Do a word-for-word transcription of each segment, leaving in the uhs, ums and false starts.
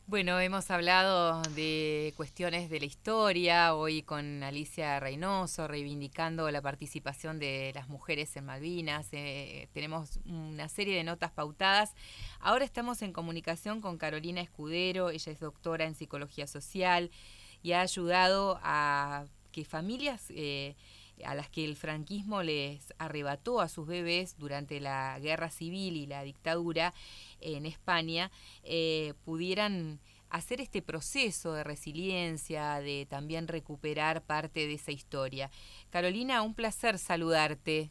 Bueno, hemos hablado de cuestiones de la historia, hoy con Alicia Reynoso, reivindicando la participación de las mujeres en Malvinas. Eh, tenemos una serie de notas pautadas. Ahora estamos en comunicación con Carolina Escudero, ella es doctora en psicología social y ha ayudado a que familias eh, a las que el franquismo les arrebató a sus bebés durante la guerra civil y la dictadura en España, eh, pudieran hacer este proceso de resiliencia, de también recuperar parte de esa historia. Carolina, un placer saludarte.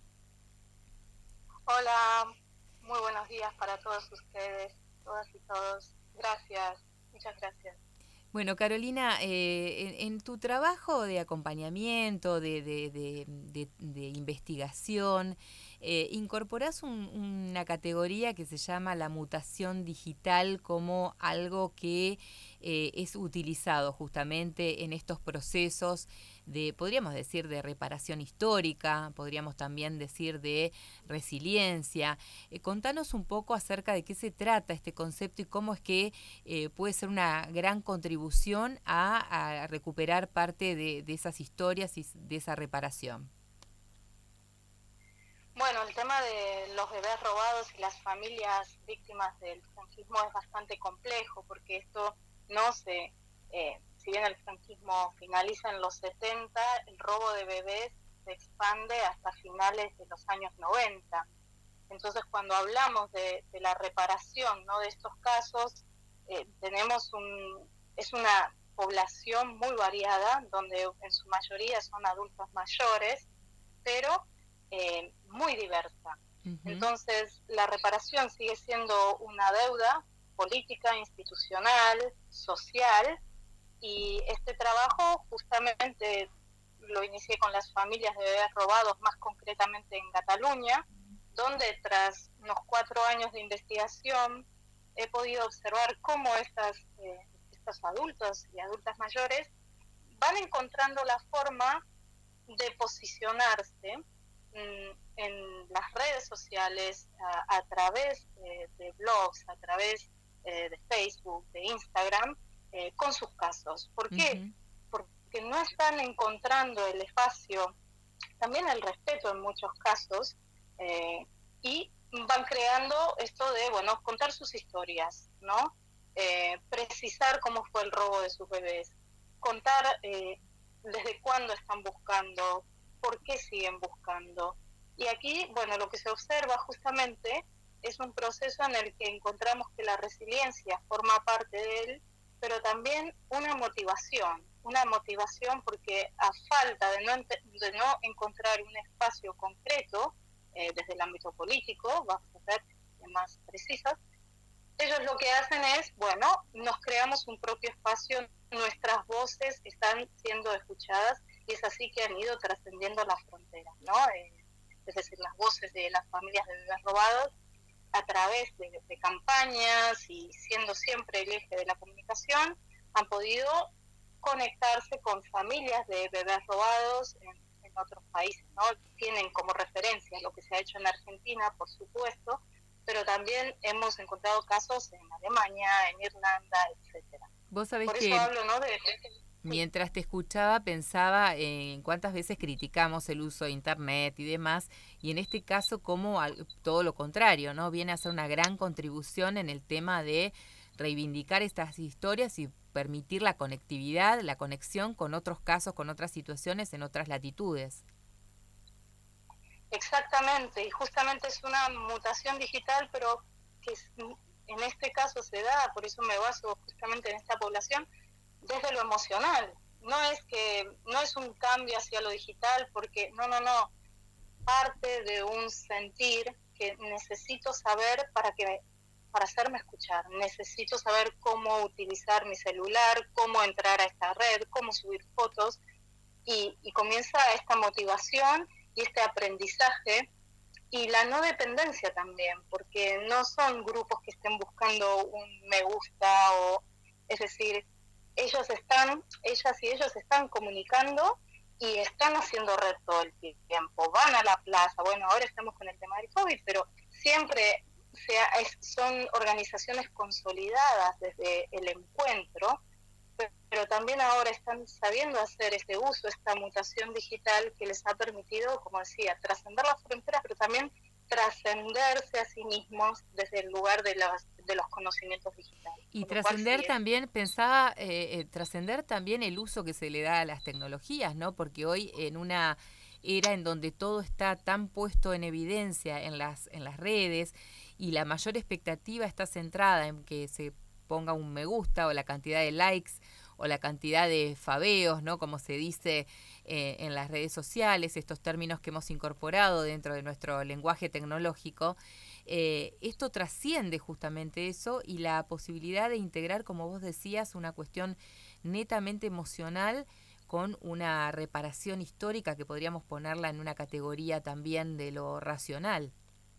Hola, muy buenos días para todos ustedes, todas y todos. Gracias, muchas gracias. Bueno, Carolina, eh, en, en, tu trabajo de acompañamiento, de, de, de, de, de investigación, eh, incorporás un, una categoría que se llama la mutación digital como algo que eh, es utilizado justamente en estos procesos de, podríamos decir, de reparación histórica, podríamos también decir de resiliencia. Eh, contanos un poco acerca de qué se trata este concepto y cómo es que eh, puede ser una gran contribución a, a recuperar parte de, de esas historias y de esa reparación. Bueno, el tema de los bebés robados y las familias víctimas del franquismo es bastante complejo porque esto no se, eh, si bien el franquismo finaliza en los setenta, el robo de bebés se expande hasta finales de los años noventa. Entonces, cuando hablamos de, de la reparación, ¿no?, de estos casos, eh, tenemos un, es una población muy variada, donde en su mayoría son adultos mayores, pero eh, muy diversa. Uh-huh. Entonces, la reparación sigue siendo una deuda política, institucional, social, y este trabajo justamente lo inicié con las familias de bebés robados, más concretamente en Cataluña, donde tras unos cuatro años de investigación he podido observar cómo estas, eh, estos adultos y adultas mayores van encontrando la forma de posicionarse mmm, en las redes sociales a, a través eh, de blogs, a través eh, de Facebook, de Instagram, eh, con sus casos. ¿Por qué? Uh-huh. Porque no están encontrando el espacio, también el respeto en muchos casos, eh, y van creando esto de, bueno, contar sus historias, ¿no? Eh, precisar cómo fue el robo de sus bebés, contar eh, desde cuándo están buscando, por qué siguen buscando. Y aquí, bueno, lo que se observa justamente es un proceso en el que encontramos que la resiliencia forma parte de él, pero también una motivación, una motivación porque a falta de no, de no encontrar un espacio concreto, eh, desde el ámbito político, vamos a ser más precisas, ellos lo que hacen es, bueno, nos creamos un propio espacio, nuestras voces están siendo escuchadas y es así que han ido trascendiendo las fronteras, ¿no? Eh, es decir, las voces de las familias de bebés robados a través de, de campañas y siendo siempre el eje de la comunicación, han podido conectarse con familias de bebés robados en, en otros países, ¿no? Tienen como referencia lo que se ha hecho en Argentina, por supuesto, pero también hemos encontrado casos en Alemania, en Irlanda, etcétera. Vos sabés Por eso que hablo, ¿no? De, de sí. mientras te escuchaba pensaba en cuántas veces criticamos el uso de internet y demás, y en este caso como al, todo lo contrario, ¿no? Viene a ser una gran contribución en el tema de reivindicar estas historias y permitir la conectividad, la conexión con otros casos, con otras situaciones en otras latitudes. Exactamente, y justamente es una mutación digital, pero que en este caso se da, por eso me baso justamente en esta población, desde lo emocional. No es que no es un cambio hacia lo digital, porque no, no, no, parte de un sentir que necesito saber para que para hacerme escuchar. Necesito saber cómo utilizar mi celular, cómo entrar a esta red, cómo subir fotos, y, y comienza esta motivación y este aprendizaje y la no dependencia también, porque no son grupos que estén buscando un me gusta, o es decir, ellos están, ellas y ellos están comunicando y están haciendo red todo el tiempo, van a la plaza, bueno, ahora estamos con el tema del COVID, pero siempre sea, es, son organizaciones consolidadas desde el encuentro, pero también ahora están sabiendo hacer este uso, esta mutación digital que les ha permitido, como decía, trascender las fronteras, pero también trascenderse a sí mismos desde el lugar de los, de los conocimientos digitales. Y Con lo cual, sí trascender es. también, pensaba, eh, eh, trascender también el uso que se le da a las tecnologías, ¿no? Porque hoy en una era en donde todo está tan puesto en evidencia en las, en las redes y la mayor expectativa está centrada en que se ponga un me gusta o la cantidad de likes o la cantidad de faveos, ¿no? Como se dice eh, en las redes sociales, estos términos que hemos incorporado dentro de nuestro lenguaje tecnológico. Eh, esto trasciende justamente eso y la posibilidad de integrar, como vos decías, una cuestión netamente emocional con una reparación histórica que podríamos ponerla en una categoría también de lo racional.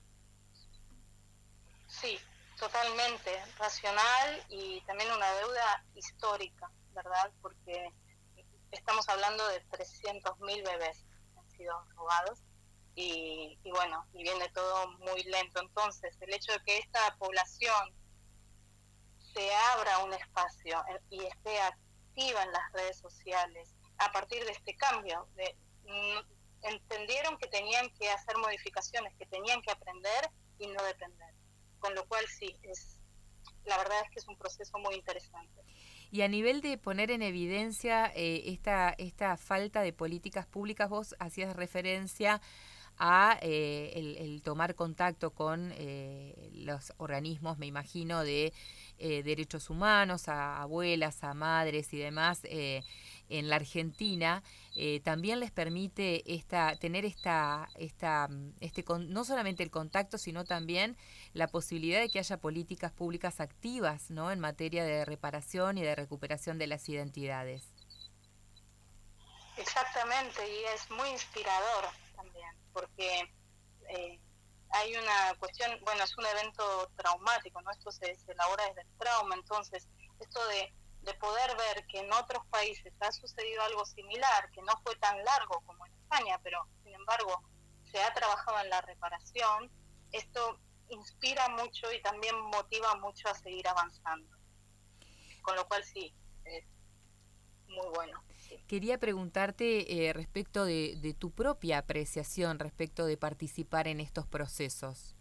Sí, totalmente racional y también una deuda histórica, ¿verdad? Porque estamos hablando de trescientos mil bebés que han sido robados y, y bueno, y viene todo muy lento. Entonces, el hecho de que esta población se abra un espacio y esté activa en las redes sociales a partir de este cambio, de, mm, entendieron que tenían que hacer modificaciones, que tenían que aprender y no depender. Con lo cual sí, es, la verdad es que es un proceso muy interesante. Y a nivel de poner en evidencia eh, esta, esta falta de políticas públicas, vos hacías referencia a eh, el, el tomar contacto con eh, los organismos, me imagino, de eh, derechos humanos, a abuelas, a madres y demás eh, en la Argentina, eh, también les permite esta, tener esta, esta, este, no solamente el contacto, sino también la posibilidad de que haya políticas públicas activas, ¿no? En materia de reparación y de recuperación de las identidades. Exactamente, y es muy inspirador también, porque eh, hay una cuestión, bueno, es un evento traumático, ¿no? Esto se, se elabora desde el trauma, entonces, esto de, de poder ver que en otros países ha sucedido algo similar, que no fue tan largo como en España, pero sin embargo se ha trabajado en la reparación, esto inspira mucho y también motiva mucho a seguir avanzando. Con lo cual sí, es muy bueno. Sí. Quería preguntarte eh, respecto de, de tu propia apreciación, respecto de participar en estos procesos.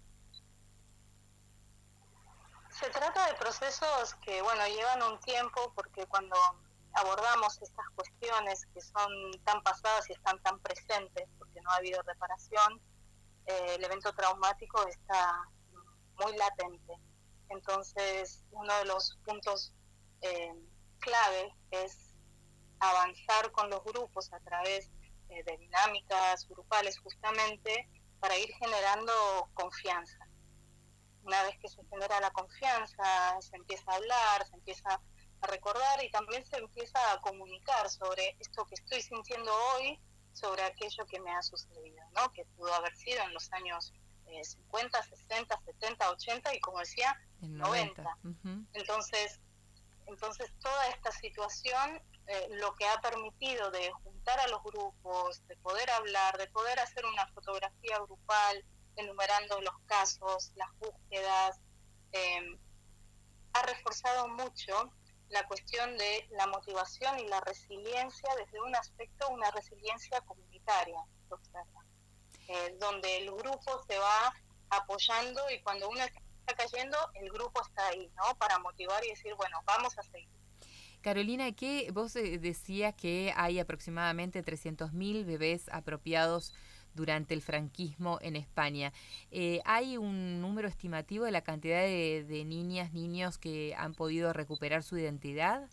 Se trata de procesos que, bueno, llevan un tiempo porque cuando abordamos estas cuestiones que son tan pasadas y están tan presentes porque no ha habido reparación, eh, el evento traumático está muy latente. Entonces, uno de los puntos eh, clave es avanzar con los grupos a través eh, de dinámicas grupales justamente para ir generando confianza. Una vez que se genera la confianza, se empieza a hablar, se empieza a recordar y también se empieza a comunicar sobre esto que estoy sintiendo hoy, sobre aquello que me ha sucedido, ¿no? Que pudo haber sido en los años eh, cincuenta, sesenta, setenta, ochenta y como decía, En noventa. noventa. Uh-huh. Entonces, entonces toda esta situación eh, lo que ha permitido de juntar a los grupos, de poder hablar, de poder hacer una fotografía grupal, enumerando los casos, las búsquedas, eh, ha reforzado mucho la cuestión de la motivación y la resiliencia desde un aspecto, una resiliencia comunitaria, eh, donde el grupo se va apoyando y cuando uno está cayendo, el grupo está ahí, ¿no? Para motivar y decir, bueno, vamos a seguir. Carolina, ¿qué vos decías que hay aproximadamente trescientos mil bebés apropiados durante el franquismo en España? Eh, ¿Hay un número estimativo de la cantidad de, de niñas, niños que han podido recuperar su identidad?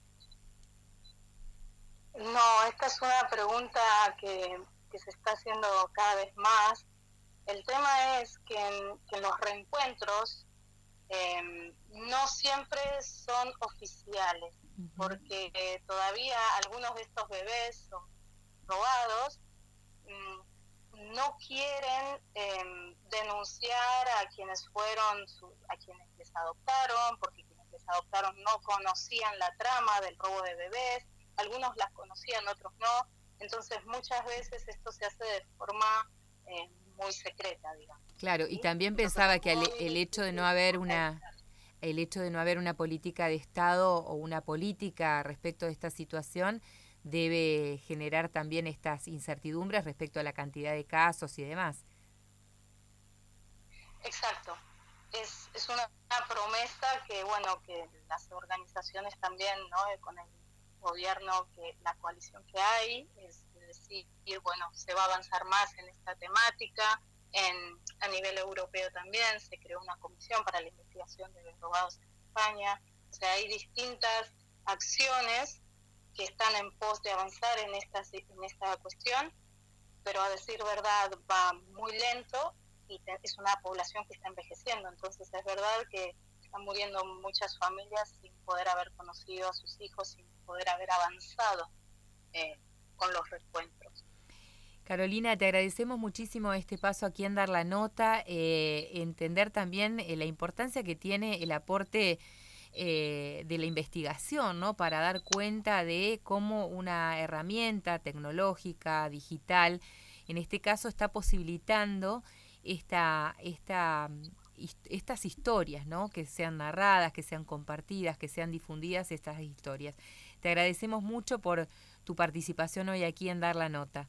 No, esta es una pregunta que, que se está haciendo cada vez más. El tema es que en, que en los reencuentros eh, no siempre son oficiales, uh-huh. porque eh, todavía algunos de estos bebés son robados, mmm, no quieren eh, denunciar a quienes fueron, su, a quienes les adoptaron, porque quienes les adoptaron no conocían la trama del robo de bebés, algunos las conocían, otros no, entonces muchas veces esto se hace de forma eh, muy secreta, digamos. Claro, ¿sí? y también Entonces, pensaba que el, muy el hecho de no difícil haber poder- una el hecho de no haber una política de Estado o una política respecto de esta situación debe generar también estas incertidumbres respecto a la cantidad de casos y demás. Exacto. Es, es una, una promesa que, bueno, que las organizaciones también, ¿no? Eh, con el gobierno, que la coalición que hay, es decir, bueno, se va a avanzar más en esta temática. En, a nivel europeo también se creó una comisión para la investigación de los robados en España. O sea, hay distintas acciones que están en pos de avanzar en esta, en esta cuestión, pero a decir verdad va muy lento y te, es una población que está envejeciendo, entonces es verdad que están muriendo muchas familias sin poder haber conocido a sus hijos, sin poder haber avanzado eh, con los reencuentros. Carolina, te agradecemos muchísimo este paso aquí en Dar la Nota, eh, entender también eh, la importancia que tiene el aporte eh, de la investigación, ¿no? Para dar cuenta de cómo una herramienta tecnológica, digital, en este caso está posibilitando esta, esta, estas historias, ¿no? Que sean narradas, que sean compartidas, que sean difundidas estas historias. Te agradecemos mucho por tu participación hoy aquí en Dar la Nota.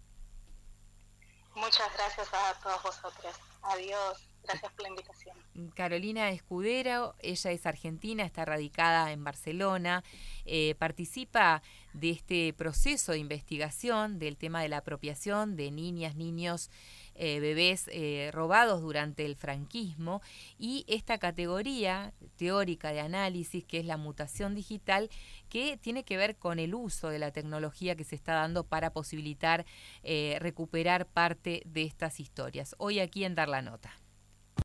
Muchas gracias a todos vosotros. Adiós. Gracias por la invitación. Carolina Escudero, ella es argentina, está radicada en Barcelona, eh, participa de este proceso de investigación del tema de la apropiación de niñas, niños, eh, bebés eh, robados durante el franquismo, y esta categoría teórica de análisis, que es la mutación digital, que tiene que ver con el uso de la tecnología que se está dando para posibilitar eh, recuperar parte de estas historias. Hoy aquí en Dar la Nota.